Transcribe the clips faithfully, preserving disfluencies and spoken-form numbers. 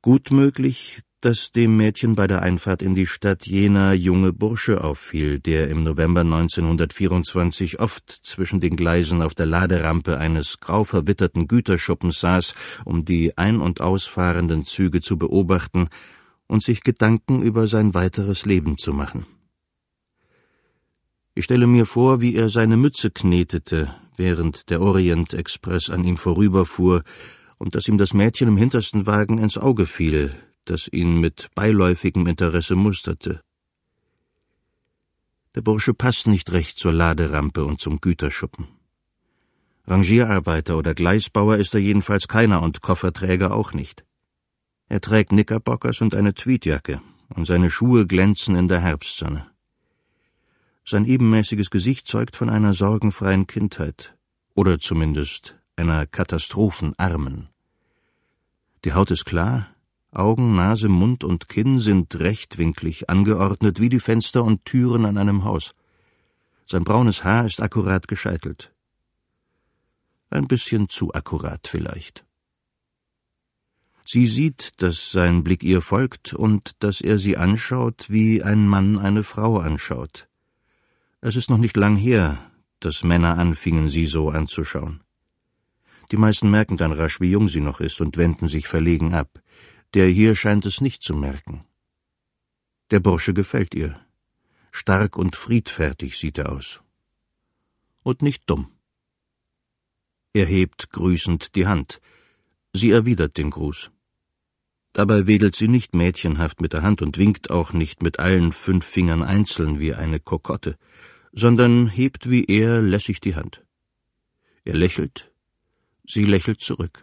Gut möglich, dass dem Mädchen bei der Einfahrt in die Stadt jener junge Bursche auffiel, der im November neunzehnhundertvierundzwanzig oft zwischen den Gleisen auf der Laderampe eines grau verwitterten Güterschuppens saß, um die ein- und ausfahrenden Züge zu beobachten und sich Gedanken über sein weiteres Leben zu machen. Ich stelle mir vor, wie er seine Mütze knetete, während der Orient-Express an ihm vorüberfuhr, und dass ihm das Mädchen im hintersten Wagen ins Auge fiel, das ihn mit beiläufigem Interesse musterte. Der Bursche passt nicht recht zur Laderampe und zum Güterschuppen. Rangierarbeiter oder Gleisbauer ist er jedenfalls keiner und Kofferträger auch nicht. Er trägt Knickerbockers und eine Tweedjacke, und seine Schuhe glänzen in der Herbstsonne. Sein ebenmäßiges Gesicht zeugt von einer sorgenfreien Kindheit, oder zumindest einer katastrophenarmen. Die Haut ist klar, Augen, Nase, Mund und Kinn sind rechtwinklig angeordnet wie die Fenster und Türen an einem Haus. Sein braunes Haar ist akkurat gescheitelt. Ein bisschen zu akkurat vielleicht. Sie sieht, dass sein Blick ihr folgt und dass er sie anschaut, wie ein Mann eine Frau anschaut. Es ist noch nicht lang her, dass Männer anfingen, sie so anzuschauen. Die meisten merken dann rasch, wie jung sie noch ist, und wenden sich verlegen ab. Der hier scheint es nicht zu merken. Der Bursche gefällt ihr. Stark und friedfertig sieht er aus. Und nicht dumm. Er hebt grüßend die Hand. Sie erwidert den Gruß. Dabei wedelt sie nicht mädchenhaft mit der Hand und winkt auch nicht mit allen fünf Fingern einzeln wie eine Kokotte, sondern hebt wie er lässig die Hand. Er lächelt, sie lächelt zurück.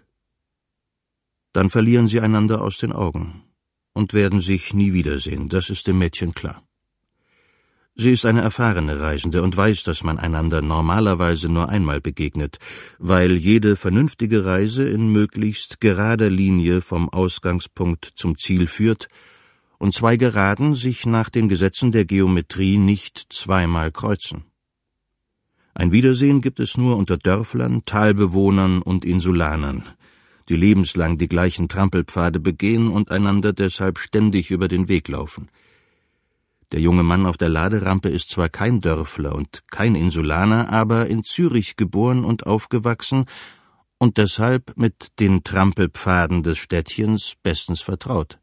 Dann verlieren sie einander aus den Augen und werden sich nie wiedersehen, das ist dem Mädchen klar. Sie ist eine erfahrene Reisende und weiß, dass man einander normalerweise nur einmal begegnet, weil jede vernünftige Reise in möglichst gerader Linie vom Ausgangspunkt zum Ziel führt und zwei Geraden sich nach den Gesetzen der Geometrie nicht zweimal kreuzen. Ein Wiedersehen gibt es nur unter Dörflern, Talbewohnern und Insulanern, die lebenslang die gleichen Trampelpfade begehen und einander deshalb ständig über den Weg laufen. Der junge Mann auf der Laderampe ist zwar kein Dörfler und kein Insulaner, aber in Zürich geboren und aufgewachsen und deshalb mit den Trampelpfaden des Städtchens bestens vertraut.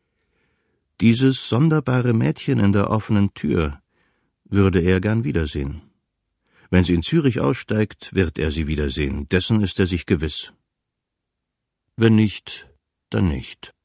Dieses sonderbare Mädchen in der offenen Tür würde er gern wiedersehen. Wenn sie in Zürich aussteigt, wird er sie wiedersehen, dessen ist er sich gewiss. Wenn nicht, dann nicht.